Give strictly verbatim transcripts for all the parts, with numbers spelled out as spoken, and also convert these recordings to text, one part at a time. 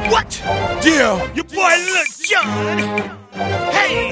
What? Yeah. Your boy Lil Jon. Hey,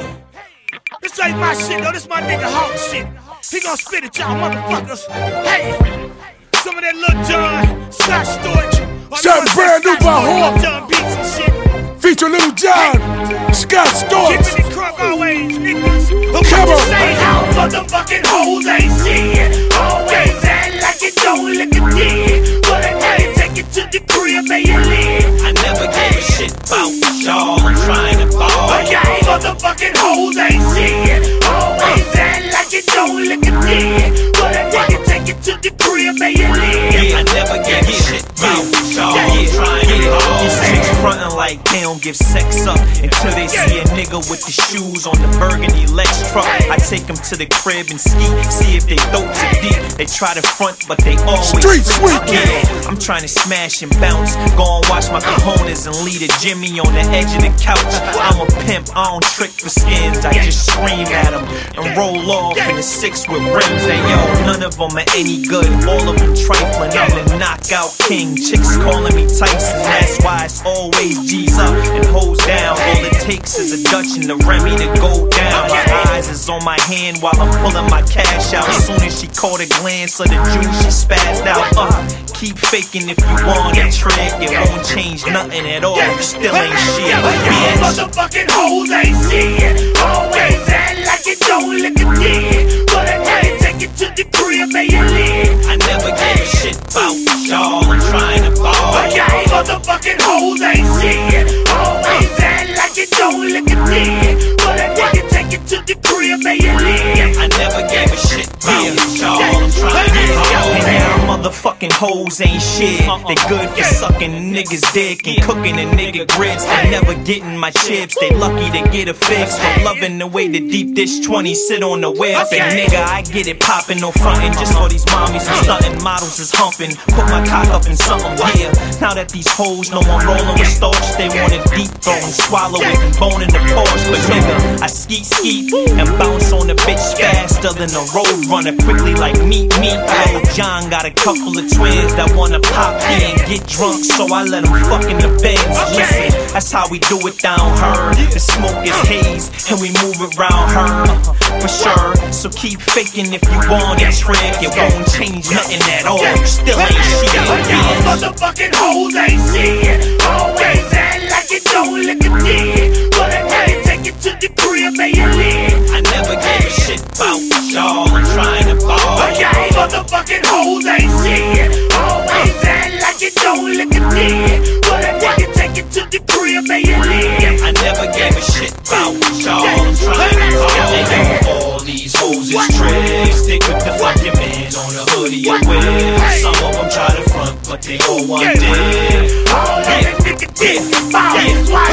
this ain't my shit though, this my nigga Hawk shit. He gon' spit at y'all motherfuckers. Hey, some of that Lil Jon, Scott Storch. Something brand new by Hawk. Jon beats and shit. Feature Lil Jon, Scott Storch. Keeping it crunk always, niggas. But Come what you on. say how motherfucking hoes ain't shit. Always act like you don't look a dick. But I gotta take it to the crib and you live. I never gave a shit about y'all. I'm trying to ball. But y'all motherfucking hoes ain't shit. Always act like you don't look a dick. But I gotta take it to the crib and you live. Yeah, I never gave a shit about y'all. I'm trying to ball. These chicks frontin' like they don't give sex up until they see a nigga with the shoes on the burgundy Lex truck. I take them to the crib and ski, see if they throats are deep. They try to front, but they always Street sweet. yeah. I'm trying to smash and bounce, go and wash my cojones and lead a Jimmy on the edge of the couch. I'm a pimp, I don't trick for skins. I just scream at them and roll off in the six with rims. And yo, none of them are any good, all of them trifling. I'm the knockout king, chicks calling me Tyson. That's why it's always G's up and hoes down. All it takes is a Dutch and the Remy to go down. My eyes is on my hand while I'm pulling my cash out. As soon as she caught a glance of the juice, she spazzed out. Uh, keep faking if you want a trick, it won't change nothing at all. You still ain't shit, bitch. Motherfucking hoes ain't shit. Always act like you don't look a dick. But I gotta take it to the crib and you live. I never gave a shit about y'all. I'm trying to ball. But y'all motherfucking hoes ain't shit. Always act like you don't look a dick. But I gotta take it to the crib and you live. I never gave a shit about y'all. I'm trying to ball. And now motherfucking hoes ain't shit. They good for sucking niggas' dick and cooking a nigga grits. They never getting my chips. They lucky to get a fix. From loving the way the deep dish twenty sit on the whip. And nigga, I get it poppin', no frontin'. Just for these mommies who stuntin', models is humpin'. Put my cock up in something, yeah. Now that these hoes know I'm rollin' with starch, they want it deep throw and swallow it and bone in the Porsche. But nigga, I skeet skeet and bounce on the bitch faster than a road runner. Quickly like meat meat. Lil Jon got a couple of twins that wanna pop in and get drunk, so I let them fuck in the Benz. Listen, that's how we do it down her. The smoke is haze and we move it round her, for sure. So keep faking if you want a trick, it won't change nothing at all. You still ain't shit, bitch. Motherfucking hoes ain't shit. Always act like you don't look a dick. But I gotta take it to the crib and you live. I never gave a shit about y'all. I'm trying to ball. But y'all motherfucking hoes ain't shit. Always act like you don't look a dick. But I gotta take it to the crib and you live. I never gave a shit about y'all. I'm trying to ball. And yo, all these hoes is tricks. Stick with the fucking man on the hoodie and whip. Some of them try to front, but they all want dick. All that nigga dick, is why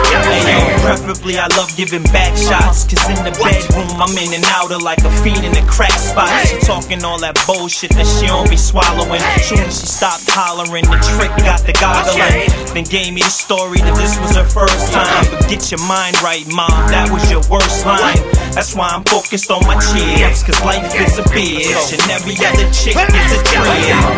Preferably I love giving back shots, cause in the bedroom I'm in and out of like a fiend in a crack spot. She talking all that bullshit that she don't be swallowing. Soon as she stopped hollering, the trick got the goggling. Then gave me the story that this was her first time. But get your mind right, mom, that was your worst line. That's why I'm focused on my chips, cause life is a bitch and every other chick is a trip.